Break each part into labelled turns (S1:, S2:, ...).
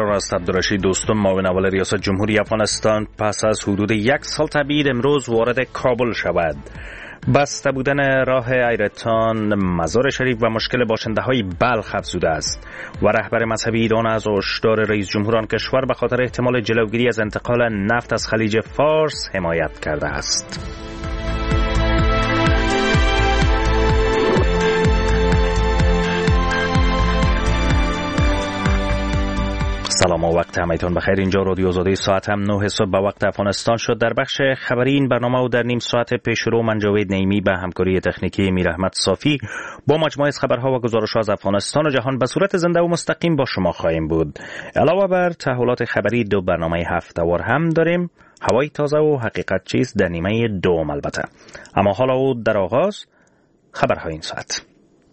S1: قرار است عبدالرشید دوستم معاون اول ریاست جمهوری افغانستان پس از حدود 1 سال تبعید امروز وارد کابل شود. بسته بودن راه ایرتان مزار شریف و مشکل باشنده های بلخ افزوده است و رهبر مذهبی ایران از هشدار رئیس جمهور آن کشور به خاطر احتمال جلوگیری از انتقال نفت از خلیج فارس حمایت کرده است. سلام و وقت همایتان بخیر. اینجا رادیو آزادی، ساعت هم 9 صبح به وقت افغانستان شد. در بخش خبری این برنامه و در نیم ساعت پیشرو من جاوید نعیمی به همکاری تکنیکی میر احمد صافی با مجموعه از خبرها و گزارش‌ها از افغانستان و جهان به صورت زنده و مستقیم با شما خواهیم بود. علاوه بر تحولات خبری 2 برنامه هفته‌وار هم داریم، هوای تازه و حقیقت چیست در نیمه دوم البته. اما حالا و در آغاز خبرهای این ساعت.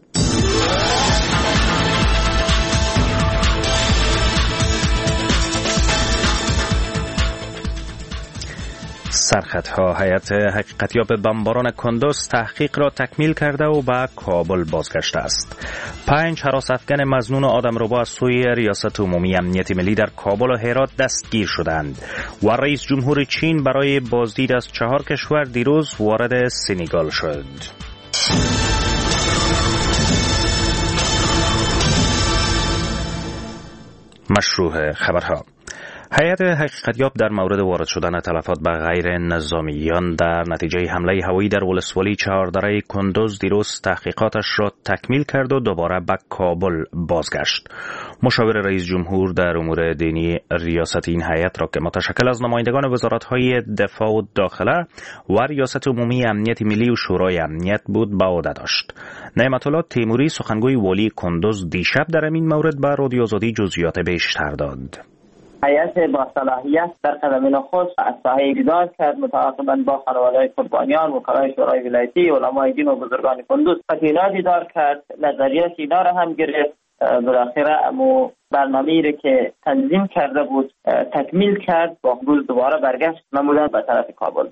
S1: سرخطها: هیئت حقیقتیاب بمباران کندوز تحقیق را تکمیل کرده و به کابل بازگشته است. 5 هراس افغان مظنون آدمربا از سوی ریاست عمومی امنیت ملی در کابل و هرات دستگیر شدند و رئیس جمهور چین برای بازدید از 4 کشور دیروز وارد سنگال شد. مشروع خبرها: هیئت حقیقتیاب در مورد وارد شدن تلفات به غیر نظامیان در نتیجه حمله هوایی در ولسوالی چهاردره کندوز دیروز تحقیقاتش را تکمیل کرد و دوباره به کابل بازگشت. مشاور رئیس جمهور در امور دینی ریاست این هیئت را که متشکل از نمایندگان وزارت‌های دفاع و داخله و ریاست عمومی امنیت ملی و شورای امنیت بود به عهده داشت. نعمت الله تیموری سخنگوی والی کندوز دیشب در این مورد به رادیو آزادی جزئیات بیشتر داد.
S2: هیئت با صلاحیت در قدم نخست از ساحه دیدار کرد، متعاقباً با خانواده‌های قربانیان، وکلای شورای ولایتی، علمای دین و بزرگان کندوز اینا دیدار کرد، نظریات اینا را هم گرفت. بالاخره امو برنامه‌ای را که تنظیم کرده بود تکمیل کرد، با امروز دوباره برگشت نمودن به طرف کابل.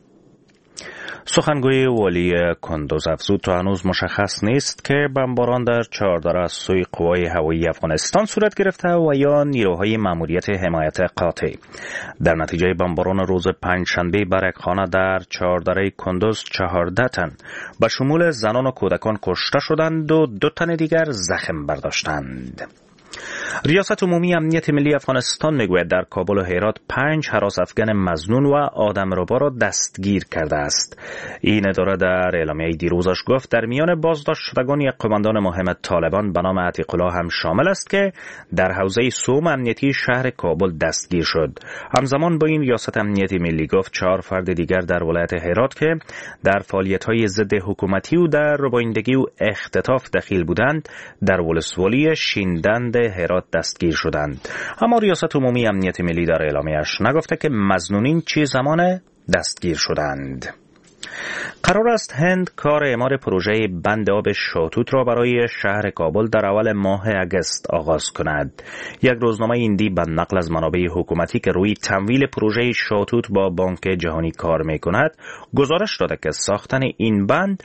S1: سخنگوی والی کندوز افزود تا هنوز مشخص نیست که بمباران در چهاردره از سوی قوای هوایی افغانستان صورت گرفته و یا نیروهای ماموریت حمایت قاطع. در نتیجه بمباران روز پنجشنبه برکخانه در چهاردره کندوز 14 تن به شمول زنان و کودکان کشته شدند و 2 تن دیگر زخم برداشتند. ریاست عمومی امنیت ملی افغانستان میگوید در کابل و هرات 5 هراس افغان مظنون و آدمربا را دستگیر کرده است. این اداره در اعلامیه دیروزش گفت در میان بازداشت شدگان یک قماندان مهم طالبان به نام عتیق الله هم شامل است که در حوزه سوم امنیتی شهر کابل دستگیر شد. همزمان با این ریاست امنیت ملی گفت 4 فرد دیگر در ولایت هرات که در فعالیت‌های ضد حکومتی و در ربایندگی و اختطاف دخیل بودند در ولسوالی شیندند هرات دستگیر شدند. اما ریاست عمومی امنیت ملی در اعلامیه‌اش نگفته که مظنونین چه زمان دستگیر شدند. قرار است هند کار اعمار پروژه بند آب شاتوت را برای شهر کابل در اول ماه اگست آغاز کند. یک روزنامه هندی به نقل از منابع حکومتی که روی تمویل پروژه شاتوت با بانک جهانی کار می‌کند گزارش داده که ساختن این بند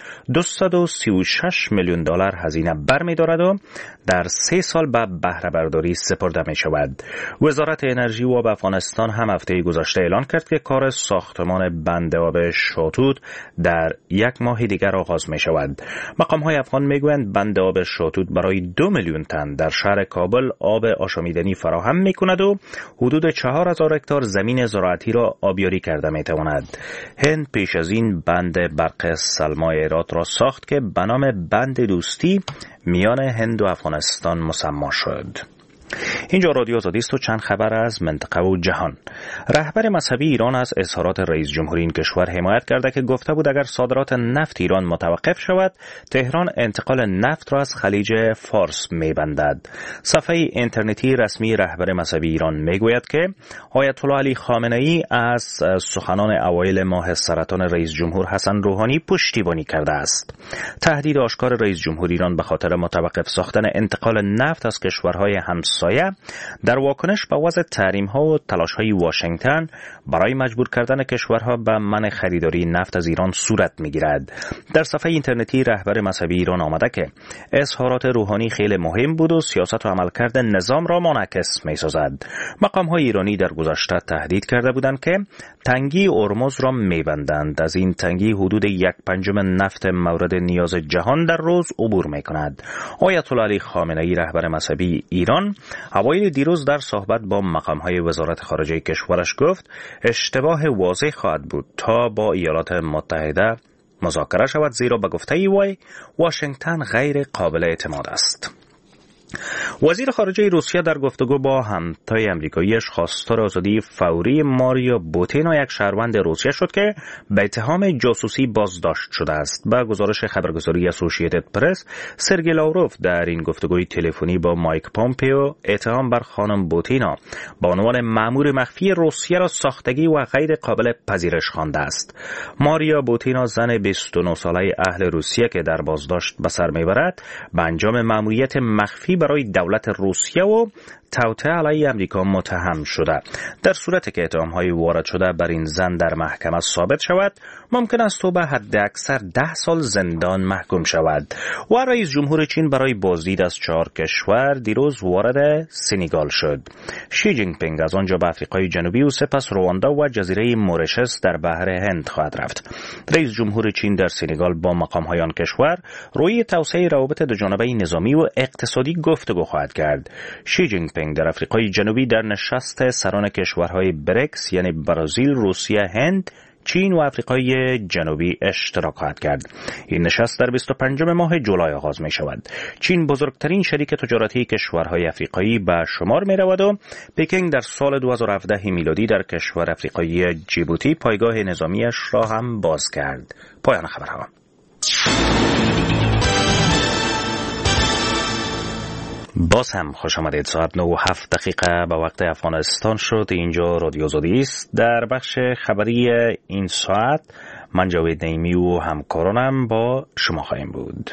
S1: 236 میلیون دلار هزینه برمی‌دارد و در 3 سال به بهره برداری سپرده می‌شود. وزارت انرژی و آب افغانستان هم هفته گذشته اعلان کرد که کار ساختمان بند آب شاتوت در 1 ماه دیگر آغاز می شود. مقام‌های افغان میگویند بند آب شاتوت برای 2 میلیون تن در شهر کابل آب آشامیدنی فراهم می کند و حدود 4000 هکتار زمین زراعتی را آبیاری کرده می تواند. هند پیش از این بند برق سلما هرات را ساخت که به نام بند دوستی میان هند و افغانستان مسما شد. اینجا رادیو آزادی است و چند خبر از منطقه و جهان. رهبر مذهبی ایران از اظهارات رئیس جمهوری این کشور حمایت کرده که گفته بود اگر صادرات نفت ایران متوقف شود تهران انتقال نفت را از خلیج فارس می‌بندد. صفحه اینترنتی رسمی رهبر مذهبی ایران میگوید که آیت الله علی خامنه‌ای از سخنان اوایل ماه سرطان رئیس جمهور حسن روحانی پشتیبانی کرده است. تهدید آشکار رئیس جمهور ایران به خاطر متوقف ساختن انتقال نفت از کشورهای همسایه همسایه در واکنش به وضع تحریم‌ها و تلاش‌های واشنگتن برای مجبور کردن کشورها به منع خریداری نفت از ایران صورت می‌گیرد. در صفحه اینترنتی رهبر مذهبی ایران آمده که اظهارات روحانی خیلی مهم بود و سیاست و عملکرد نظام را منعکس می‌سازد. مقام‌های ایرانی در گذشته تهدید کرده بودند که تنگی هرمز را می‌بندند. از این تنگی حدود 1/5 نفت مورد نیاز جهان در روز عبور می‌کند. آیت الله علی خامنه‌ای رهبر مذهبی ایران اوایل دیروز در صحبت با مقام‌های وزارت خارجه کشورش گفت اشتباه واضح خواهد بود تا با ایالات متحده مذاکره شود، زیرا به گفته وی واشنگتن غیر قابل اعتماد است. وزیر خارجه روسیه در گفتگو با همتای امریکاییش خواستار آزادی فوری ماریا بوتینا، یک شهروند روسیه شد که به اتهام جاسوسی بازداشت شده است. با گزارش خبرگزاری اسوسییتد پرس، سرگئی لاوروف در این گفتگوی تلفنی با مایک پومپئو اتهام بر خانم بوتینا به عنوان مأمور مخفی روسیه را ساختگی و غیر قابل پذیرش خوانده است. ماریا بوتینا زن 29 ساله اهل روسیه که در بازداشت به سر میبرد به انجام مأموریت مخفی برای دولت روسیه و توطئه علیه امریکا متهم شده. در صورتی که اتهام‌های وارد شده بر این زن در محکمه ثابت شود، ممکن است او به حد اکثر 10 سال زندان محکوم شود. و رئیس جمهور چین برای بازدید از 4 کشور دیروز وارد سنگال شد. شی جین پینگ از آنجا به آفریقای جنوبی و سپس رواندا و جزیره مورشس در بحر هند خواهد رفت. رئیس جمهور چین در سنگال با مقام‌های آن کشور روی توسعه روابط دوجانبه نظامی و اقتصادی گفتگو خواهد کرد. شی جین پینگ در آفریقای جنوبی در نشست سران کشورهای بریکس یعنی برزیل، روسیه، هند، چین و آفریقای جنوبی اشتراک خواهد کرد. این نشست در 25 ماه جولای آغاز می شود. چین بزرگترین شریک تجارتی کشورهای آفریقایی به شمار می رود و پکینگ در سال 2017 میلادی در کشور آفریقایی جیبوتی پایگاه نظامیش را هم باز کرد. پایان خبرها. باز هم خوش آمدید. ساعت 9:07 به وقت افغانستان شد. اینجا رادیو آزادی است. در بخش خبری این ساعت من جاوید نعیمی و همکارانم با شما خواهیم بود.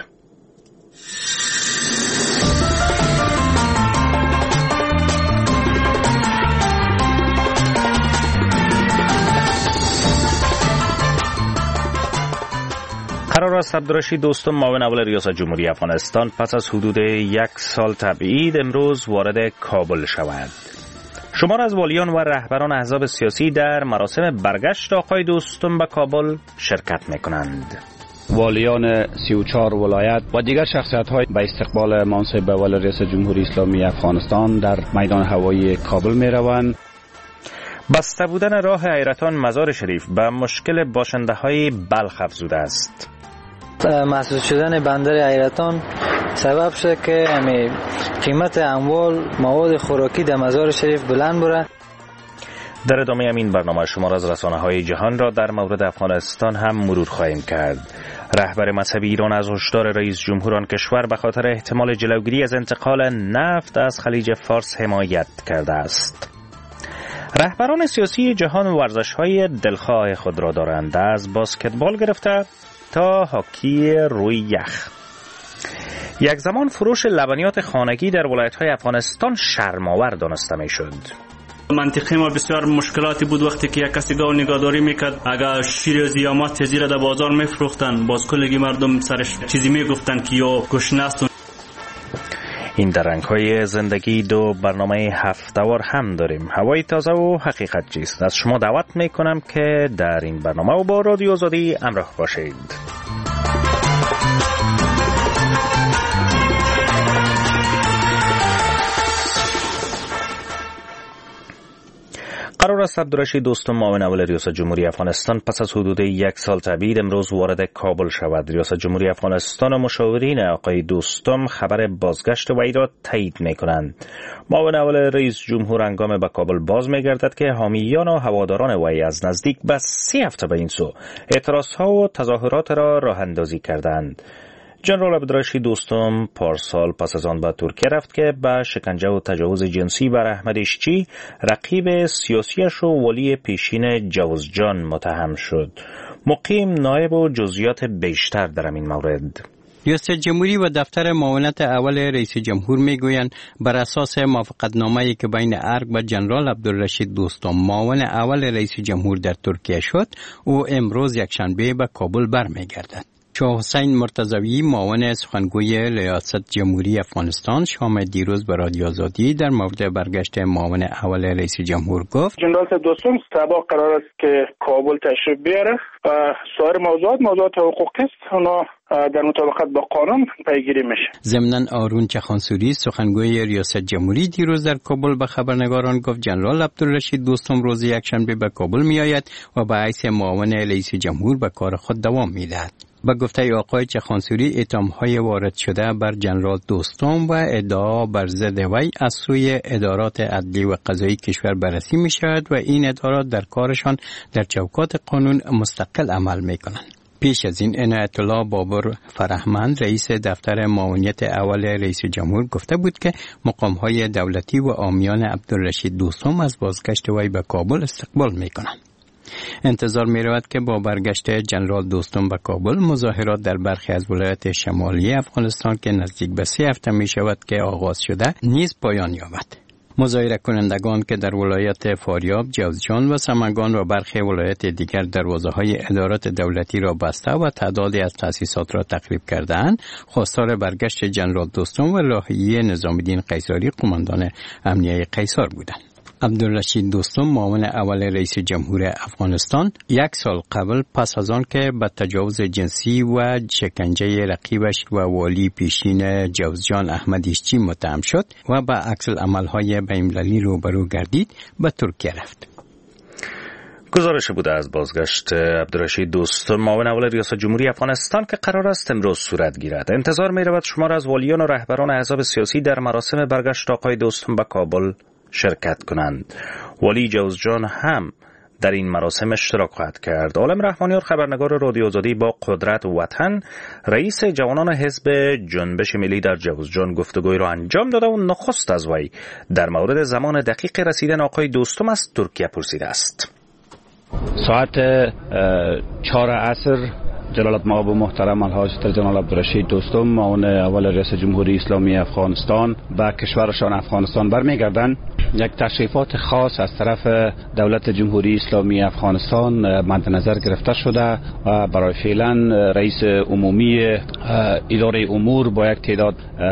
S1: قرار است عبدالرشید دوستم معاون اول ریاست جمهوری افغانستان پس از حدود 1 سال تبعید امروز وارد کابل شود. شمار از والیان و رهبران احزاب سیاسی در مراسم برگشت آقای دوستم به کابل شرکت می‌کنند.
S3: والیان 34 ولایت و دیگر شخصیت‌های به استقبال منصب اول ریاست جمهوری اسلامی افغانستان در میدان هوایی کابل می‌روند.
S1: بسته بودن راه حیرتان مزار شریف به مشکل باشنده‌های بلخ افزوده است.
S4: مسدود شدن بندر حیرتان سبب شده که قیمت اموال مواد خوراکی در مزار شریف بلند بره.
S1: در ادامه این برنامه شما از رسانه‌های جهان را در مورد افغانستان هم مرور خواهیم کرد. رهبر مذهبی ایران از هشدار رئیس جمهور آن کشور به خاطر احتمال جلوگیری از انتقال نفت از خلیج فارس حمایت کرده است. رهبران سیاسی جهان ورزش‌های دلخواه خود را دارند، از باسکتبال گرفته تا هاکی روی یخ. یک زمان فروش لبنیات خانگی در ولایت‌های افغانستان شرم‌آور دانسته می‌شد.
S5: منطقه ما بسیار مشکلاتی بود وقتی که یک کسی گاو نگهداری میکرد، اگر شیر زیامات زیرا در بازار میفروختن، باز کلگی مردم سرش چیزی میگفتن که یا گشنه است.
S1: این در رنگ‌های زندگی دو برنامه هفته‌وار هم داریم. هوای تازه و حقیقت چیست. از شما دعوت میکنم که در این برنامه و با رادیو آزادی همراه باشید. قرار است عبدالرشید دوستم معاون اول ریاست جمهوری افغانستان پس از حدود 1 سال تبعید امروز وارد کابل شود. ریاست جمهوری افغانستان و مشاورین آقای دوستم خبر بازگشت وی را تایید می‌کنند. معاون اول رئیس جمهور هنگام به کابل باز می‌گردد که حامیان و هواداران وی از نزدیک به 3 هفته به این سو اعتراضها و تظاهرات را راه اندازی کردند. جنرال عبدالرشید دوستم پارسال پس از آن به ترکیه رفت که به شکنجه و تجاوز جنسی بر احمد اشچی رقیب سیاسیش و ولی پیشین جوزجان متهم شد. مقیم نایب و جزئیات بیشتر در این مورد.
S6: ریاست جمهوری و دفتر معاونت اول رئیس جمهور میگویند بر اساس موافقتنامه‌ای که بین ارگ و جنرال عبدالرشید دوستم معاون اول رئیس جمهور در ترکیه شد، او امروز یکشنبه به کابل برمیگردد. شاه حسین مرتضوی معاون سخنگوی ریاست جمهوری افغانستان شام دیروز به رادیو آزادی در مورد برگشت معاون اول رئیس جمهور گفت
S7: جنرال دوستم سبا قرار است که کابل تشریف بیاره و سایر موضوعات حقوقی است اونا در مطابقت با قانون پیگیری میشه.
S6: ضمناً آرون چخانسوری سخنگوی ریاست جمهوری دیروز در کابل به خبرنگاران گفت جنرال عبدالرشید دوستم روز یکشنبه به کابل میآید و به حیث معاون رئیس جمهور به کار خود دوام میدهد. با گفته آقای چخانسوری اتهام‌های وارد شده بر جنرال دوستم و ادعا بر ضد وی از سوی ادارات عدلی و قضایی کشور بررسی می‌شود و این ادارات در کارشان در چوکات قانون مستقل عمل می‌کنند. پیش از این عنایت الله بابر فرهمند رئیس دفتر معاونیت اول رئیس جمهور گفته بود که مقام‌های دولتی و عامیان عبدالرشید دوستم از بازگشت وی به کابل استقبال می‌کنند. انتظار می رود که با برگشت جنرال دوستم به کابل مظاهرات در برخی از ولایات شمالی افغانستان که نزدیک به 3 هفته می شود که آغاز شده نیز پایان یابد. مظاهره کنندگان که در ولایت فاریاب، جوزجان و سمنگان و برخی ولایات دیگر دروازه‌های ادارات دولتی را بسته و تعدادی از تأسیسات را تخریب کردند، خواستار برگشت جنرال دوستم و لاهیه نظام‌الدین قیصری قماندان امنیه قیصر بودند. عبدالرشید دوستم معاون اول رئیس جمهور افغانستان 1 سال قبل پس از آن که به تجاوز جنسی و شکنجه رقیبش و والی پیشین جوزجان احمد ایشچی متهم شد و به عکس العمل‌های بین‌المللی روبرو گردید به ترکیه رفت.
S1: گزارش بوده از بازگشت عبدالرشید دوستم معاون اول ریاست جمهوری افغانستان که قرار است امروز صورت گیرد. انتظار می رود شمار از والیان و رهبران احزاب سیاسی در مراسم برگشت آقای دوستم به کابل شرکت کنند. والی جوزجان هم در این مراسم اشتراک خواهد کرد. عالم رحمانیار خبرنگار رادیو آزادی با قدرت وطن رئیس جوانان حزب جنبش ملی در جوزجان گفتگوی را انجام داده و نخست از وی در مورد زمان دقیق رسیدن آقای دوستم از ترکیه پرسیده است.
S3: ساعت 4 عصر جلالت مآب محترم الحاج جنرال عبدالرشید دوستم معاون اول رئیس جمهوری اسلامی افغانستان به کشورشان افغانستان برمیگردند. یک تشریفات خاص از طرف دولت جمهوری اسلامی افغانستان مد نظر گرفته شده و برای فعلا رئیس عمومی اداره امور با یک تعداد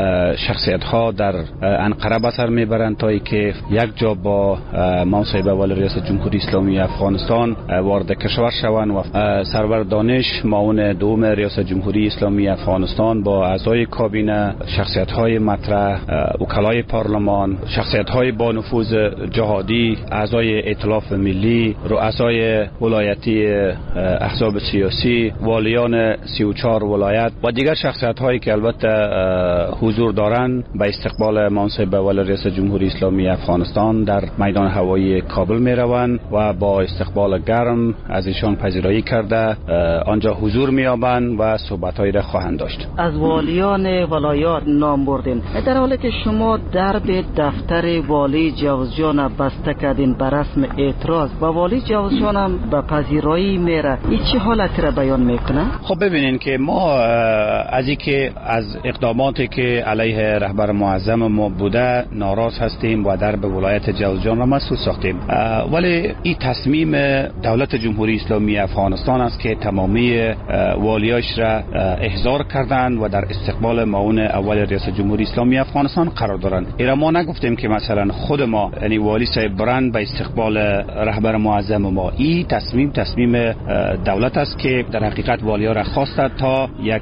S3: شخصیت ها در انقره به سر میبرند تا اینکه یک جا با منصب اول رئیس جمهوری اسلامی افغانستان وارد کشور شوند و سرور دانش معاون دوم ریاست جمهوری اسلامی افغانستان با اعضای کابینه، شخصیت های مطرح، وکلای پارلمان، شخصیت های با نفوذ جهادی، اعضای ائتلاف ملی، رؤسای ولایتی احزاب سیاسی، والیان 34 ولایت و دیگر شخصیت هایی که البته حضور دارند به استقبال منصب اول رئیس جمهوری اسلامی افغانستان در میدان هوایی کابل می روند و با استقبال گرم از ایشان پذیرایی کرده آنجا حضور می یابند و صحبت هایی را خواهند داشت.
S8: از والیان ولایات نام بردین، در حالی که شما درب دفتر والی جوزجان بسته کردین به رسم اعتراض و والی جوزجان هم به پذیرایی میره، این چه حالتی را بیان میکنه؟
S3: خب ببینین که ما از اینکه از اقداماتی که علیه رهبر معظم ما بوده ناراض هستیم و درب ولایت جوزجان را مسدود ساختیم، ولی این تصمیم دولت جمهوری اسلامی افغانستان است که تمامی والیاش را احضار کردند و در استقبال معاون اول رئیس جمهوری اسلامی افغانستان قرار دارند. ایرا ما نگفتیم که مثلا خود ما یعنی والی صاحب برند به استقبال رهبر معظم ما. این تصمیم دولت است که در حقیقت والیا را خواسته تا یک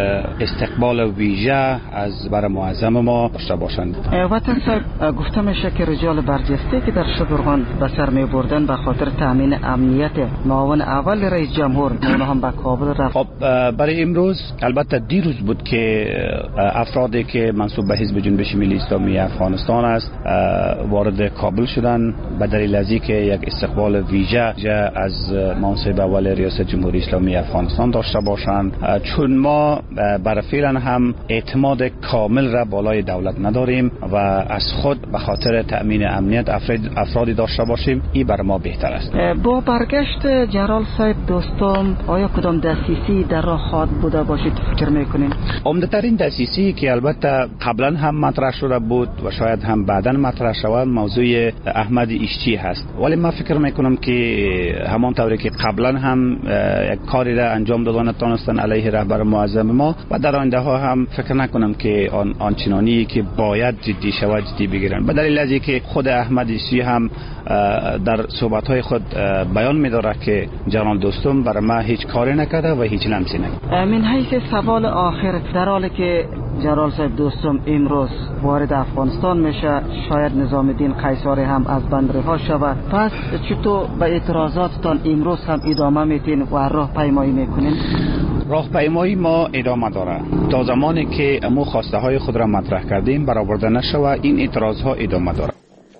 S3: استقبال ویژه از بر معظم ما داشته باشند.
S8: وطن صاحب گفته میشه که رجال برجسته که در شبرغان به سر می بردن به خاطر تامین امنیت معاون اول رئیس جمهور اونها هم به کابل رفت.
S3: خب برای امروز البته دیروز بود که افرادی که منسوب به حزب جنبش ملی اسلامی افغانستان است وارد کابل شدن به دلیل از اینکه یک استقبال ویژه از منصب اول ریاست جمهوری اسلامی افغانستان داشته باشند، چون ما بر فعلا هم اعتماد کامل را بالای دولت نداریم و از خود به خاطر تأمین امنیت افرادی داشته باشیم، این بر ما بهتر است.
S8: با برگشت جنرال صاحب دوستم، آیا کدام دسیسی در راه خواهد بوده باشید فکر میکنین؟
S3: عمده‌ترین دسیسی که البته قبلا هم مطرح شده بود و شاید هم بعدا مطرح شود موضوع احمد ایشچی هست، ولی من فکر میکنم که همان طوری که قبلا هم یک کاری را انجام دادن نتونستن علیه رهبر معظم ما و در آینده ها هم فکر نکنم که آنچنانی که باید جدی شود جدی بگیرن، به دلیل از اینکه خود احمد ایشچی هم در صحبت‌های خود بیان می‌داره که جنرال دوستم برای ما هیچ کاری نکرده و هیچ لمسی نکرده.
S8: من حیث سوال آخر، در حالی که جنرال صاحب دوستم امروز وارد افغانستان میشه، شاید نظام الدین قیصری هم از بند رها شود، پس چطور به اعتراضاتتان امروز هم ادامه میتین و راهپیمایی میکنین؟
S3: راهپیمایی ما ادامه داره تا زمانی که امو خواسته های خود را مطرح کردیم برآورده نشود، این اعتراض ها ادامه داره.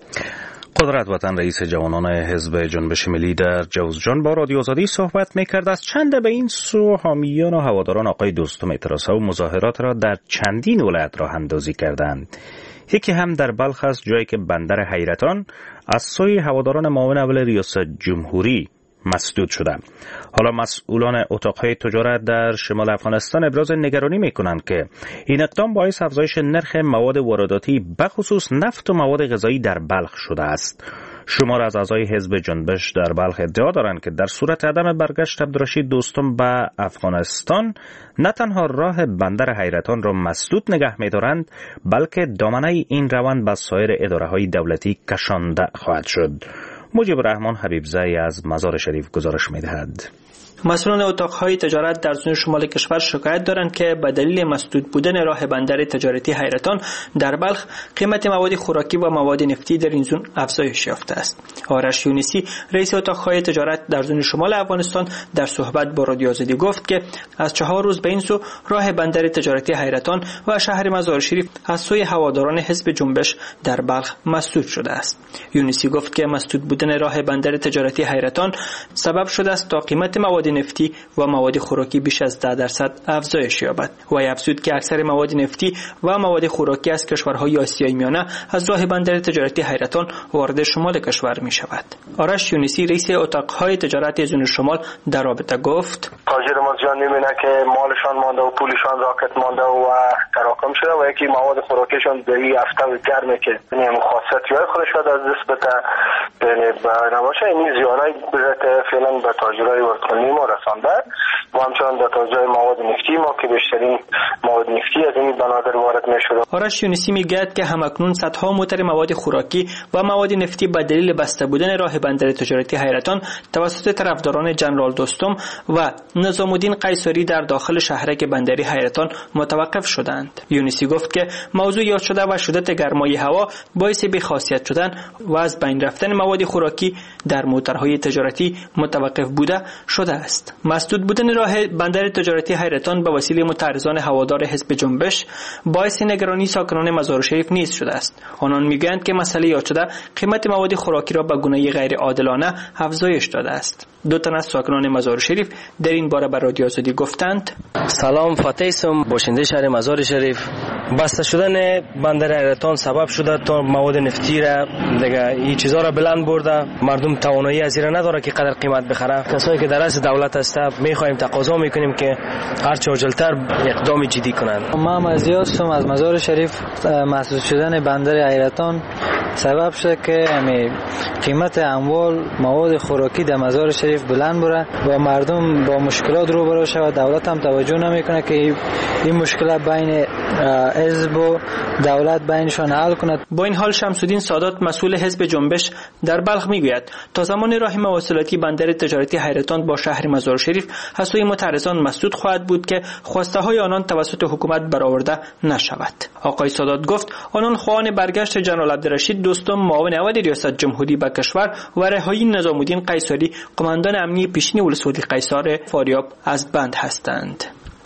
S1: قدرت وطن رئیس جوانان حزب جنبش ملی در جوزجان با رادیو آزادی صحبت می‌کرد. از چند به این سو حامیان و هواداران آقای دوستم اعتراضها و مظاهرات را در چندین ولایت راه اندازی کردند. یکی هم در بلخ است، جایی که بندر حیرتان از سوی هواداران معاون اول ریاست جمهوری مسدود شده. حالا مسئولان اتاقهای تجارت در شمال افغانستان ابراز نگرانی میکنند که این اقدام باعث افزایش نرخ مواد وارداتی بخصوص نفت و مواد غذایی در بلخ شده است. شمار از اعضای حزب جنبش در بلخ ادعا دارند که در صورت عدم برگشت عبدالرشید دوستم به افغانستان نه تنها راه بندر حیرتان را مسدود نگه می‌دارند، بلکه دامنه این روند به سایر اداره‌های دولتی کشانده خواهد شد. مجیب الرحمن حبیبزئی از مزار شریف گزارش می‌دهد.
S9: مسئولان اتاقهای تجارت در زون شمال کشور شکایت دارند که به دلیل مسدود بودن راه بندر تجارتی حیرتان در بلخ قیمت مواد خوراکی و مواد نفتی در این زون افزایش یافته است. آرش یونسی رئیس اتاقهای تجارت در زون شمال افغانستان در صحبت با رادیو آزادی گفت که از 4 روز به این سو راه بندر تجارتی حیرتان و شهر مزار شریف از سوی هواداران حزب جنبش در بلخ مسدود شده است. یونسی گفت که مسدود بودن راه بندر تجارتی حیرتان سبب شده است تا قیمت مواد نفتی و مواد خوراکی بیش از 10% افزایش یابد و افزود که اکثر مواد نفتی و مواد خوراکی از کشورهای آسیای میانه از راه بندر تجارتی حیرتان وارد شمال کشور می شود. آرش یونسی رئیس اتاقهای تجارت زون شمال در رابطه گفت:
S10: تاجر ما زیان میبینه که مالشان مانده و پولشان راکت مانده و تراکم شده و یکی مواد خوراکیشان به این هفته گرمه که خاصیت‌های خودش از دست بده نباشه. این زیانای فعلا به تاجرای ورتخانی ما رسانده و همچنان به تاجرای مواد نفتی ما که بیشترین مواد نفتی از این بنادر وارد می‌شده.
S9: آرش یونسی میگوید که همکنون صدها موتر مواد خوراکی و مواد نفتی به دلیل بسته بودن راه بندر تجارتی حیرتان توسط طرفداران جنرال دوستم و نظام الدین قیصری در داخل شهرک بندری حیرتان متوقف شدند. یونسی گفت که موضوع یاد شده و شدت گرمای هوا باعث بی‌خاصیت شدن و از بین رفتن مواد خوراکی در موترهای تجارتی متوقف بوده شده است. مسدود بودن راه بندر تجارتی حیرتان به وسیله متعرضان هوادار حزب جنبش باعث نگرانی ساکنان مزار شریف نیز شده است. آنان میگویند که مسئله یاد شده قیمت مواد خوراکی را به گونه غیر عادلانه افزایش داده است. 2 تن از ساکنان مزار شریف در این باره به رادیو آزادی گفتند:
S11: سلام، فاتحم، باشنده شهر مزار شریف. بسته شدن بندر حیرتان سبب شده تا مواد نفتی را دیگه این چیزا را بلند برده، مردم توانایی از این نداره که قدر قیمت بخره. کسایی که در از دولت هست میخوایم تقاضا میکنیم که هر چه عاجلتر اقدام جدی کنند.
S4: ما مزیاسم از مزار شریف مسدود شدن بندر حیرتان سبب شده که قیمت اموال مواد خوراکی در مزار شریف بلند بره و مردم با مشکلات روبرو شود. دولت هم توجه نمیکنه که این مشکلات بین حزب و دولت بینشان حل کند.
S9: با این حال شمس الدین سادات مسئول حزب جنبش در بلخ میگوید تا زمان راه مواصلاتی بندر تجارتی حیرتان با شهر مزار شریف از سوی متعرضان مسدود خواهد بود که خواسته های آنان توسط حکومت برآورده نشود. آقای سادات گفت آنان خواهان برگشت جنرال عبدالرشید دوستم معاون اول ریاست جمهوری به کشور و رهایی نظام الدین قیصری قماندان امنی پیشین ولسوالی قیصر فاریاب از بند هستند.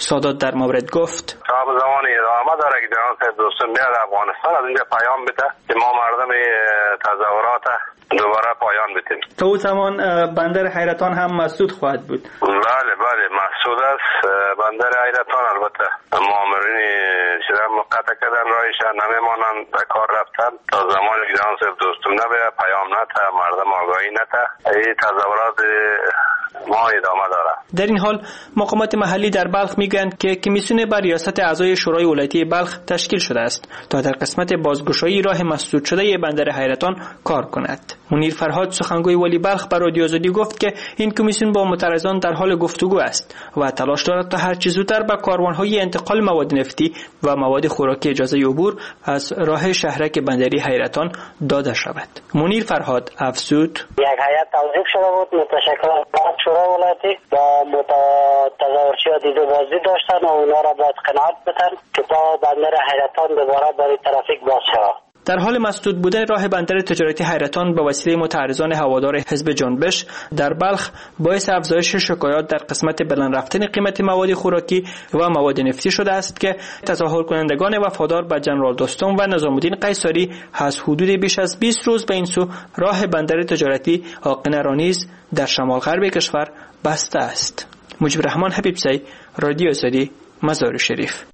S9: سادات در مورد گفت:
S10: تا به زمان ادامه داره که جناب صاحب دوستم بیاد افغانستان از اینجا پیام بده که ما مردم تظاهرات دوباره پایان بدیم.
S9: تا اون زمان بندر حیرتان هم مسدود خواهد بود.
S10: بله مسدود است بندر حیرتان. البته مامورین شدن قطع کردن راهشان نمیمانند به کار رفتن تا زمانی که جناب صاحب دوستم نبیره پیام نده مردم آگاهی نده این تظاهرات ما ادامه داره.
S9: در این حال مقامات محلی در بلخ میگویند که کمیسیون بر ریاست اعضای شورای ولایتی بلخ تشکیل شده است تا در قسمت بازگشایی راه مسدود شده بندر حیرتان کار کند. منیر فرهاد سخنگوی ولی بلخ بر رادیو آزادی گفت که این کمیسیون با معترضان در حال گفتگو است و تلاش دارد تا هر چه زودتر به کاروانهای انتقال مواد نفتی و مواد خوراکی اجازه عبور از راه شهرک بندری حیرتان داده شود. منیر فرهاد افزود:
S12: یک هیئت توظیف شده بود متشکل از شورای ولایتی با تظاهرچی‌ها دید و بازدید داشتن و اونا را باید قناعت بدن که تا بندر حیرتان دوباره برای ترافیک باز شود.
S9: در حال مسدود بودن راه بندر تجارتی حیرتان به وسیله معترضان هوادار حزب جنبش در بلخ باعث افزایش شکایات در قسمت بلند رفتن قیمت مواد خوراکی و مواد نفتی شده است که تظاهر کنندگان وفادار به جنرال دوستم و نظامالدین قیصری از حدود بیش از 20 روز به این سو راه بندر تجارتی حاقن را نیز در شمال غرب کشور بسته است. مجیب رحمان حبیبزی، رادیو آزادی، مزار شریف.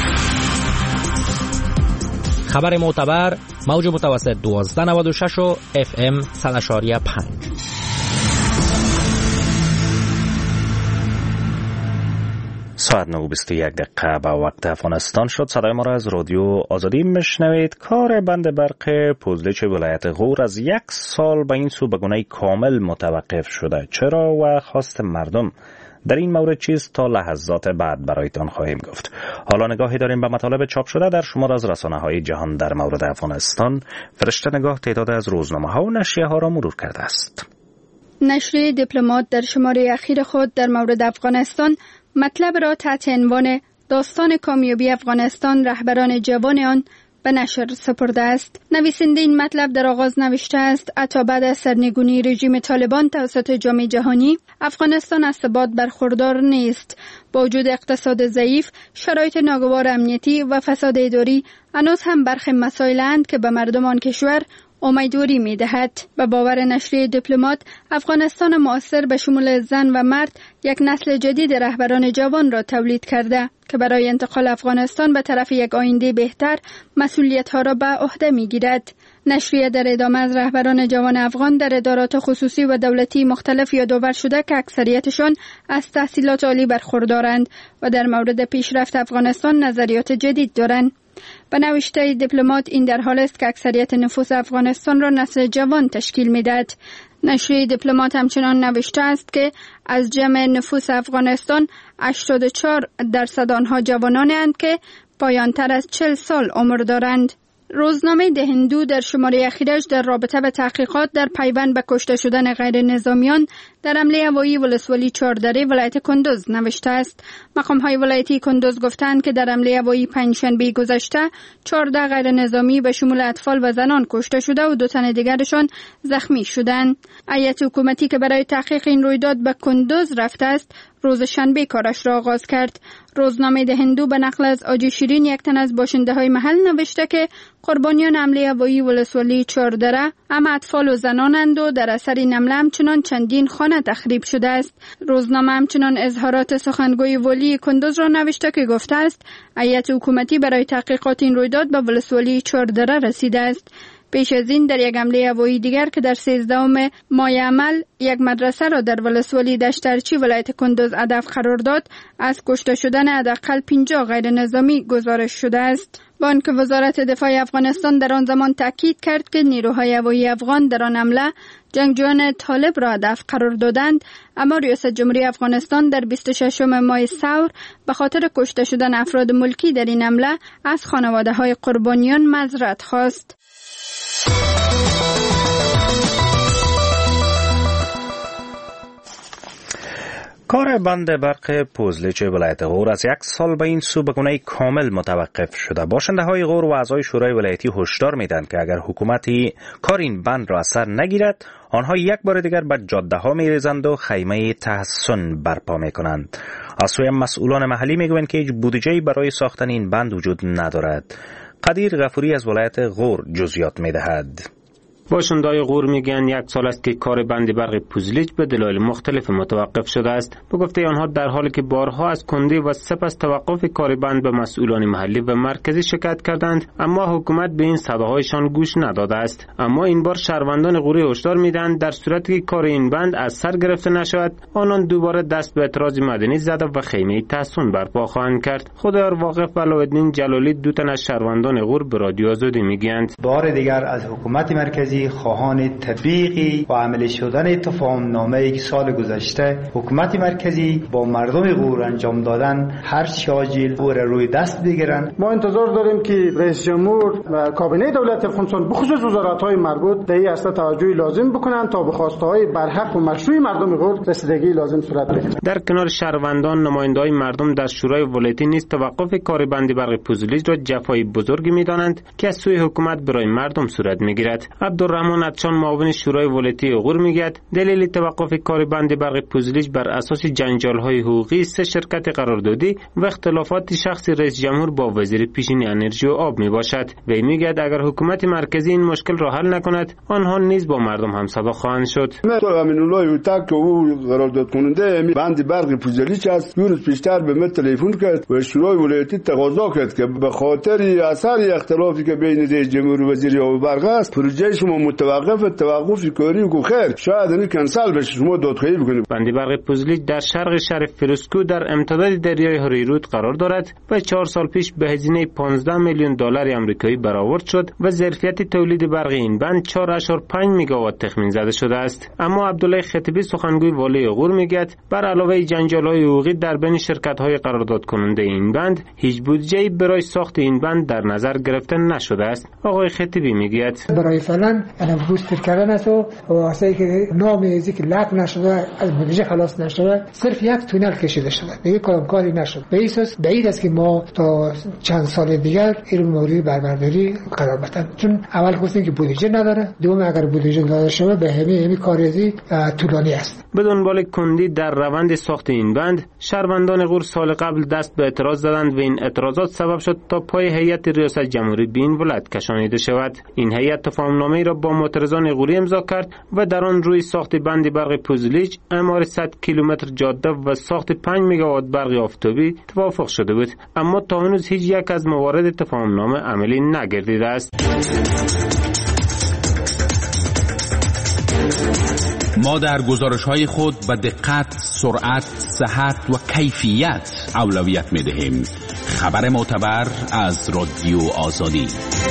S13: خبر معتبر موج متوسط 1296 و FM 100.5.
S1: ساعت 9:21 به وقت افغانستان شد. صدای ما را از رادیو آزادی میشنوید. کار بند برق پوزلچ ولایت غور از 1 سال به این سو به گونه کامل متوقف شده. چرا و خواست مردم در این مورد چیست تا لحظات بعد برایتان خواهیم گفت. حالا نگاهی داریم به مطالب چاپ شده در شمار از رسانه‌های جهان در مورد افغانستان. فرشته نگاه تعداد از روزنامه‌ها و نشریه‌ها را مرور کرده است.
S14: نشریه دیپلمات در شماره اخیر خود در مورد افغانستان مطلب را تحت عنوان داستان کامیابی افغانستان رهبران جوان آن به نشر سپرده است. نویسنده این مطلب در آغاز نوشته است: حتی بعد از سرنگونی رژیم طالبان توسط جامعه جهانی، افغانستان از ثبات برخوردار نیست. با وجود اقتصاد ضعیف، شرایط ناگوار امنیتی و فساد اداری، هنوز هم برخی مسائل‌اند که به مردم آن کشور امیدواری می‌دهد. به باور نشریه دیپلمات، افغانستان معاصر به شمول زن و مرد یک نسل جدید رهبران جوان را تولید کرده که برای انتقال افغانستان به طرف یک آینده بهتر مسئولیت‌ها را به عهده می‌گیرد. نشریه در ادامه از رهبران جوان افغان در ادارات خصوصی و دولتی مختلف یادآور شده که اکثریتشان از تحصیلات عالی برخوردارند و در مورد پیشرفت افغانستان نظریات جدید دارند. به نوشته دیپلمات، این در حال است که اکثریت نفوس افغانستان را نسل جوان تشکیل می‌دهد. نشریه دیپلمات همچنان نوشته است که از جمع نفوس افغانستان 84% آنها جوانانند که پایان‌تر از 40 سال عمر دارند. روزنامه ده هندو در شماره اخیرش در رابطه به تحقیقات در پیوند به کشته شدن غیر نظامیان در حمله هوایی ولسوالی چهاردره ولایت کندوز نوشته است. مقام‌های ولایتی کندوز گفتند که در حمله هوایی پنجشنبه گذشته 14 غیر نظامی به شمول اطفال و زنان کشته شده و 2 تن دیگرشان زخمی شدند. هیئت حکومتی که برای تحقیق این رویداد به کندوز رفته است، روز شنبه کارش را آغاز کرد. روزنامه ده هندو به نقل از آجی شیرین، یک تن از باشنده‌های محل، نوشته که قربانیان حمله هوایی ولسوالی چهاردره هم اطفال و زنانند و در اثر این حمله همچنان چندین خانه تخریب شده است. روزنامه همچنان اظهارات سخنگوی ولی کندوز را نوشته که گفته است هیئت حکومتی برای تحقیقات این رویداد به ولسوالی چهاردره رسیده است. پیش از این در یک حمله هوایی دیگر که در 13 ماه عمل یک مدرسه را در ولسوالی دشترچی ولایت کندوز هدف قرار داد، از کشته شدن حداقل 50 غیر نظامی گزارش شده است. با آنکه وزارت دفاع افغانستان در آن زمان تاکید کرد که نیروهای هوایی افغان در آن حمله جنگجویان طالب را هدف قرار دادند، اما ریاست جمهوری افغانستان در 26 ماه ثور به خاطر کشته شدن افراد ملکی در این حمله از خانواده‌های قربانیان معذرت خواست.
S1: کار بند برق پوزلیچ ولایت غور از 1 سال به این سو به گونه کامل متوقف شده. باشنده های غور و اعضای شورای ولایتی هشدار میدن که اگر حکومتی کار این بند را اثر نگیرد، آنها یک بار دیگر به جاده ها میریزند و خیمه تحسن برپا میکنند. از سوی مسئولان محلی میگویند که هیچ بودجه‌ای برای ساختن این بند وجود ندارد. قدیر غفوری از ولایت غور جزئیات میدهد.
S15: باشنده‌های غور میگن 1 سال است که کار بند برق پوزلیچ به دلایل مختلف متوقف شده است. به گفته آنها در حالی که بارها از کنده و سپس توقف کار بند به مسئولان محلی و مرکزی شکایت کردند، اما حکومت به این صداهایشان گوش نداده است. اما این بار شهروندان غوری هشدار میدن در صورتی که کار این بند از سر گرفته نشود، آنان دوباره دست به اعتراض مدنی زده و خیمه تحسن برپا خواهند کرد. خدایار واقف و علاءالدین جلالی دو تن از شهروندان غور به رادیو آزادی میگویند
S16: بار دیگر از حکومت مرکزی خواهان تطبیقی و عملی شدن تفاهم‌نامه‌ای که سال گذشته حکومت مرکزی با مردم غور انجام دادن هر شاجیل او را روی دست بگیرن.
S17: ما انتظار داریم که رئیس جمهور و کابینه دولت افغانستان بخصوص وزارت‌های مربوط به این اصل توجهی لازم بکنند تا به خواسته‌های برحق و مشروع مردم غور رسیدگی لازم صورت بگیرد.
S15: در کنار شهروندان، نماینده‌های مردم در شورای ولایتی نیز توقف کار بند برق پوزلیچ را جفای بزرگی می‌دانند که از سوی حکومت برای مردم صورت می‌گیرد. عبدالرحمن اتشان معاون شورای ولایتی غور میگوید دلیل توقف کار بند برق پوزلیچ بر اساس جنجال‌های حقوقی 3 شرکت قراردادی و اختلافات شخصی رئیس جمهور با وزیر پیشین انرژی و آب میباشد. وی میگوید اگر حکومت مرکزی این مشکل را حل نکند، آنها نیز با مردم همصدا خواهند شد.
S18: امین الله اوتک او قرارداد کننده بند برق پوزلیچ است. روز پیشتر به من تلفن کرد و شورای ولایتی تقاضا کرد که به خاطر اثر اختلافی که بین رئیس جمهور و وزیر آب برق است، پروژه شما توقف کاری و خیر شاید این کنسل بشه، شما دادخواهی بکنید.
S15: بند برق پوزلیچ در شرق شهر فیروزکو در امتداد دریای هریرود قرار دارد و 4 سال پیش به هزینه 15 میلیون دلار آمریکایی برآورد شد و ظرفیت تولید برق این بند 4.5 میگاوات تخمین زده شده است. اما عبدالله خطیبی سخنگوی والی غور میگوید بر علاوه جنجال‌های حقوقی در بین شرکت‌های قرارداد کننده این بند، هیچ بودجه‌ای برای ساخت این بند در نظر گرفته نشده است. آقای خطیبی میگوید
S19: برای فعلا بوستر کردن است و واسه که نام ازی که لغو نشده، از بودجه خلاص نشده، صرف 1 تونل کشیده شده، دیگه کاری نشد. به این اساس بعید است که ما تا چند سال دیگر این مورد بربرداری قرار بدیم، چون اول گفتیم که بودجه نداره، دوم اگر بودجه داده شده به همین کاری طولانی است.
S15: به دنبال کندی در روند ساخت این بند، شهروندان غور سال قبل دست به اعتراض زدند و این اعتراضات سبب شد تا پای هیئت ریاست جمهوری به این ولایت کشانیده شود. این هیئت تفاهم‌نامه‌ای را با معترضان غوری امضا کرد و در آن روی ساخت بند برق پوزلیچ، اعمار 100 کیلومتر جاده و ساخت 5 میگاوات برق آفتابی توافق شده بود، اما تا هنوز هیچ یک از موارد تفاهم‌نامه عملی نگردیده است.
S20: ما در گزارش‌های خود به دقت، سرعت، صحت و کیفیت اولویت می‌دهیم. خبر معتبر از رادیو آزادی.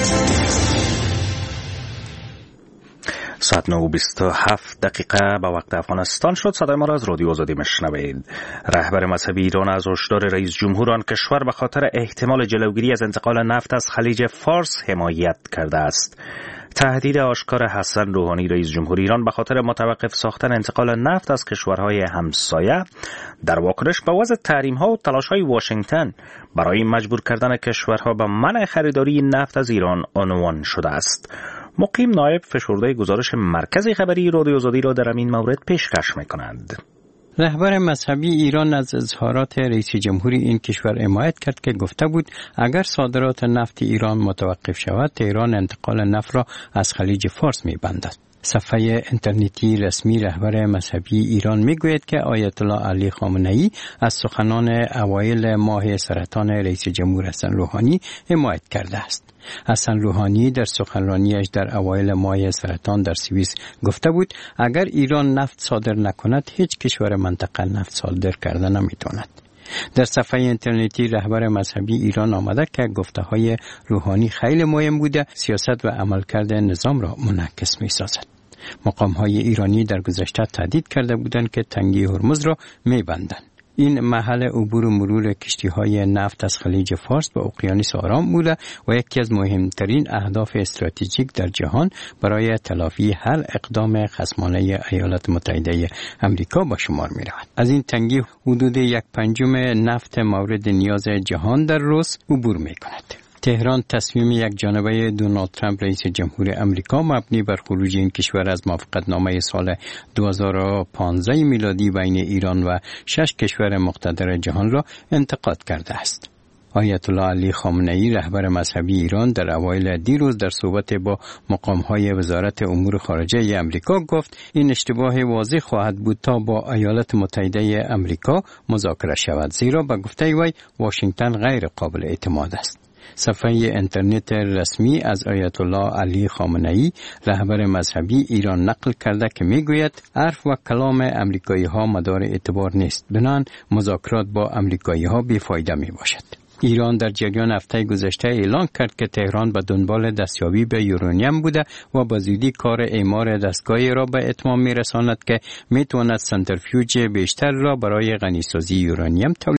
S1: ساعت 9:27 به وقت افغانستان شد. صدای ما را از رادیو آزادی میشنوید. رهبر مذهبی ایران از هشدار رئیس جمهور آن کشور به خاطر احتمال جلوگیری از انتقال نفت از خلیج فارس حمایت کرده است. تهدید آشکار حسن روحانی رئیس جمهور ایران به خاطر متوقف ساختن انتقال نفت از کشورهای همسایه در واکنش به وضع تحریم‌ها و تلاش‌های واشنگتن برای مجبور کردن کشورها به منع خریداری نفت از ایران عنوان شده است. مقیم نایب فشرده گزارش مرکز خبری رادیو آزادی را در این مورد پیشکش می‌کنند.
S6: رهبر مذهبی ایران از اظهارات رئیس جمهوری این کشور حمایت کرد که گفته بود اگر صادرات نفت ایران متوقف شود، تهران انتقال نفت را از خلیج فارس می‌بندد. صفحه اینترنتی رسمی رهبر مذهبی ایران میگوید که آیت الله علی خامنه‌ای از سخنان اوایل ماه سرطان رئیس جمهور حسن روحانی حمایت کرده است. حسن روحانی در سخنرانیش در اوایل ماه سرطان در سوئیس گفته بود اگر ایران نفت صادر نکند، هیچ کشور منطقه نفت صادر کرده نمیتواند. در صفحه اینترنتی رهبر مذهبی ایران آمده که گفته‌های روحانی خیلی مهم بوده، سیاست و عملکرد نظام را منعکس می‌سازد. مقام‌های ایرانی در گذشته تهدید کرده بودند که تنگی هرمز را می‌بندند. این محل عبور و مرور کشتی‌های نفت از خلیج فارس به اقیانوس آرام بوده و یکی از مهمترین اهداف استراتژیک در جهان برای تلافی هر اقدام خصمانه ایالات متحده آمریکا به شمار می‌رود. از این تنگی حدود 1/5 نفت مورد نیاز جهان در روز عبور می‌کند. تهران تصمیم یک جانبه دونالد ترامپ رئیس جمهور آمریکا مبنی بر خروج این کشور از موافقتنامه سال 2015 میلادی بین ایران و 6 کشور مقتدر جهان را انتقاد کرده است. آیت الله علی خامنه‌ای رهبر مذهبی ایران در اوایل دیروز در صحبت با مقام‌های وزارت امور خارجه آمریکا گفت این اشتباه واضح خواهد بود تا با ایالات متحده آمریکا مذاکره شود، زیرا به گفته وی واشنگتن غیر قابل اعتماد است. صفحه اینترنت رسمی از آیت الله علی خامنه‌ای رهبر مذهبی ایران نقل کرده که میگوید حرف و کلام آمریکایی‌ها مدار اعتبار نیست، بنابراین مذاکرات با آمریکایی‌ها بی‌فایده میباشد. ایران در جریان هفته گذشته اعلان کرد که تهران به دنبال دستیابی به یورانیم بوده و با زودی کار اعمار دستگاهی را به اتمام میرساند که میتواند سنتریفیوژ بیشتر را برای غنیسازی یورانیم تولید